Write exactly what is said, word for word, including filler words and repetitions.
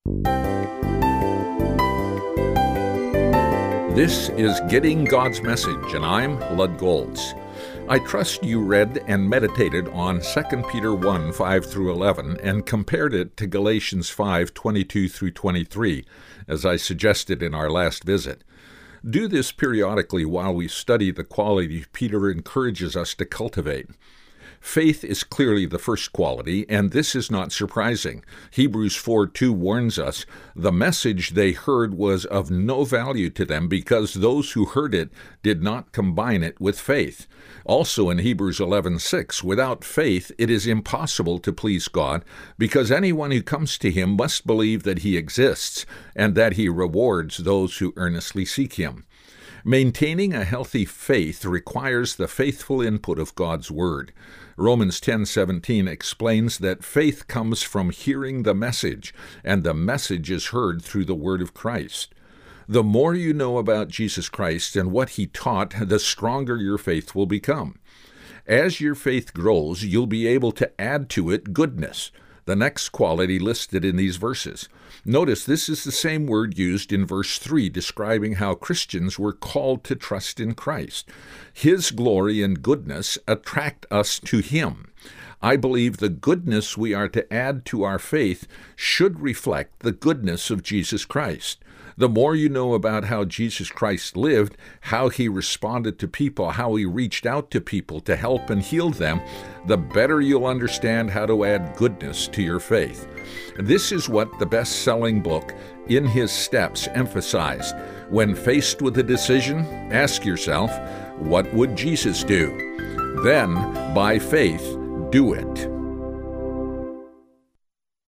This is Getting God's Message, and I'm Lud Golds. I trust you read and meditated on Second Peter one, five through eleven, and compared it to Galatians five, twenty-two through twenty-three, as I suggested in our last visit. Do this periodically while we study the quality Peter encourages us to cultivate. Faith is clearly the first quality, and this is not surprising. Hebrews four two warns us, the message they heard was of no value to them because those who heard it did not combine it with faith. Also in Hebrews eleven six, without faith it is impossible to please God, because anyone who comes to him must believe that he exists, and that he rewards those who earnestly seek him. Maintaining a healthy faith requires the faithful input of God's Word. Romans ten seventeen explains that faith comes from hearing the message, and the message is heard through the Word of Christ. The more you know about Jesus Christ and what He taught, the stronger your faith will become. As your faith grows, you'll be able to add to it goodness, the next quality listed in these verses. Notice this is the same word used in verse three, describing how Christians were called to trust in Christ. His glory and goodness attract us to Him. I believe the goodness we are to add to our faith should reflect the goodness of Jesus Christ. The more you know about how Jesus Christ lived, how He responded to people, how He reached out to people to help and heal them, the better you'll understand how to add goodness to your faith. This is what the best-selling book, In His Steps, emphasized. When faced with a decision, ask yourself, what would Jesus do? Then, by faith, do it.